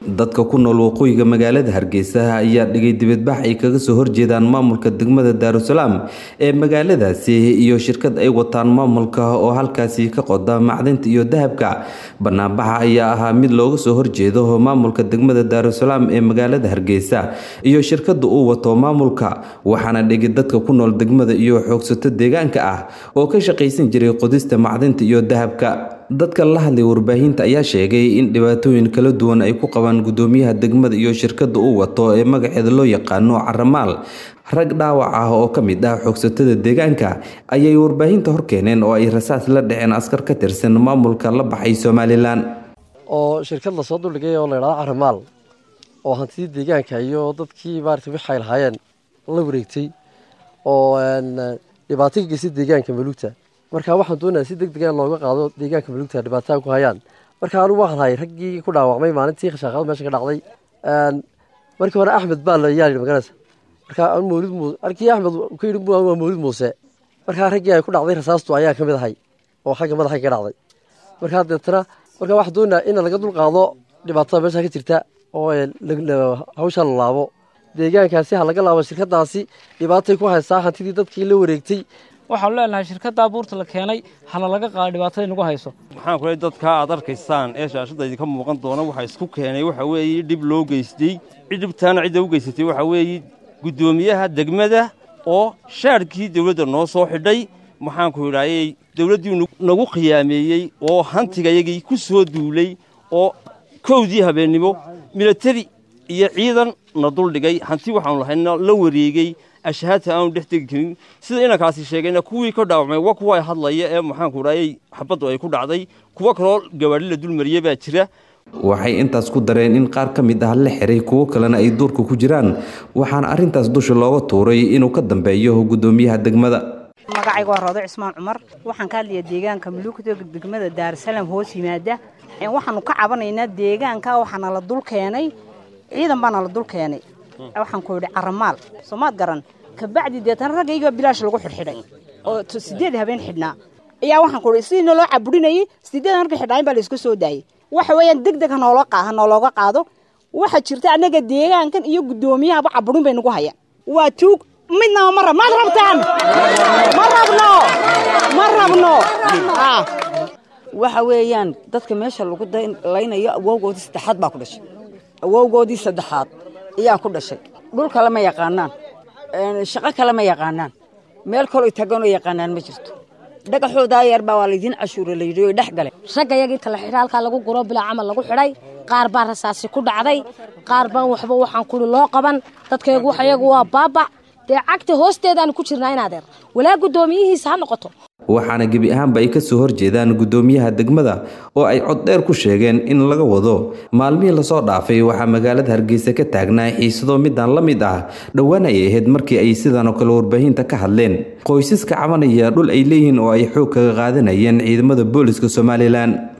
dadka ku nool waqooyiga magaalada Hargeysa ayaa dhigay dibadbax ay kaga soo horjeedaan maamulka degmada Daarusalaam ee magaaladaasi iyo shirkad ay wataan maamulka oo halkaasi ka qoda macdanta iyo dahabka. Banaanbaxa ayaa ahaa mid looga soo horjeedo maamulka degmada Daarusalaam ee magaalada Hargeysa iyo shirkadda uu wato maamulka, waxaana dhigay dadka ku nool degmada iyo xoogsato deegaanka ah oo ka shaqaysan jiray qodista macdanta iyo dahabka. Dadka la hadlay warbaahinta ayaa sheegay in dhibaatooyin kala duwan ay ku qabaan gudoomiyaha degmada iyo shirkadda uu wato ee magaceeda loo yaqaano Caramaal. Rag dhaawac ah oo ka mid ah xoogsatada deegaanka ayay warbaahinta hor keeneen oo ay rasaas la dhaceen askar ka tirsan maamulka la baxay Somaliland oo shirkad la soo duldhigay oo la yiraahdo Caramaal oo hantidii deegaanka iyo dadkii maartay waxay lahaayeen la wareegtay oo dhibaato ka geysay deegaanka Maluugta. marka waxaan doonayaa si degdeg ah looga qaado deegaanka Maluugta dhibaatada ku hayaan. marka aanu waxay raggii ku dhaawacmay maalintii shaqada meesha ka dhacday markii hore Axmed baa la yaali magaalada. marka aan arkay Axmed ku yiri waa Mawlid Muuse. marka raggii ay ku dhacday rasaastu ayaa ka mid ahay oo xagga madaxa ka dhacday. marka dadna waxaan doonayaa in laga dul qaado dhibaatada meesha ka jirta oo hawsha la laabo deegaankaasi ha laga laabo shirkadaasi dhibaatay ku haysaa hantidii dadkii la wareegtay. waxaan leenahay shirkadda buurta la keenay hala laga qaado dhibaatada nagu hayso. waxaan kula dadka aad arkaysaan ee shaashada idinka muuqan doona waxa isku keenay waxa weeye dib loo geystay cidibtaana cid u geysatay waxa weeye gudoomiyaha degmada oo shaarkii dawladda noo soo xidhay. waxaan ku yiraahday dawladdu nagu qiyaameeyay oo hantigayagii ku soo duulay oo koodii habeenimo military iyo ciidan na dul dhigay hanti waxaan lahaynaa la wareegay ashhaadta aan dhextagin sida inankaasi sheegayna kuwii ka dhaawacmay waa kuwa ay hadlaya ee maxaan ku raayay xabadu ay ku dhacday kuwa kale gawaari la dul mariyay baa jira. waxay intaas ku dareen in qaar ka mid ah la xiray kuwa kalena ay duurka ku jiraan, waxaana arintaas dusha looga tuuray inuu ka dambeeyo gudoomiyaha degmada. magacaygu waa Roodo Cismaan Cumar, waxaan ka hadlayaa deegaanka Maluugta degmada Daarusalaam hoos yimaada. waxaanu ka cabanaynaa deegaanka waxaana la dul keenay ciidan bana la dul keenay. waxaan ku yiri Caramaal Soomaad garan ka bacdi deetan ragayga bilaash lagu xirxiday oo 8 habeen xidhnaa ayaa waxaan ku yiri si loo caburinayay 8 markii xidhaan baa la isku soo daayay. waxa weeyaan degdeg looga qaado waxa jirta anaga deegaankan iyo gudoomiyaha caburin bay nagu hayaan. waa tuug midna ma rabtaan ma rabno waxa weeyaan dadka meesha lagu daynayo awowgoodii saddexaad baa ku dhashay awowgoodii saddexaad ayaa ku dhashay. dhulka lama yaqaanaan shaqo kale ma yaqaanaan meel kale oo tagan oo yaqaanaan ma jirto. dhagaxooda yar baa waalidin cashuur la yiri dhex galay. ragayagii kala xidhaalka lagu guro bila camal lagu xidhay qaar baa rasaasi ku dhacday qaar baa waxba waxaan ku loo qaban dadkaygu waxayagu waa baaba dee cagta hoosteedaan ku jirnaa in adeer walaa gudoomiyihiisa ha noqoto. waxaana gebi ahaanba ay ka soo horjeedaan gudoomiyaha degmada oo ay cod dheer ku sheegeen in laga wado. maalmihii la soo dhaafay waxaa magaalada Hargeysa ka taagnaa xiisado midaan la mid ah dhawaan ay ahayd markii ay sidaan oo kale warbaahinta ka hadleen qoysaska cabanaya dhul ay leeyihiin oo ay xoog kaga qaadanayeen ciidamada booliska Somaliland.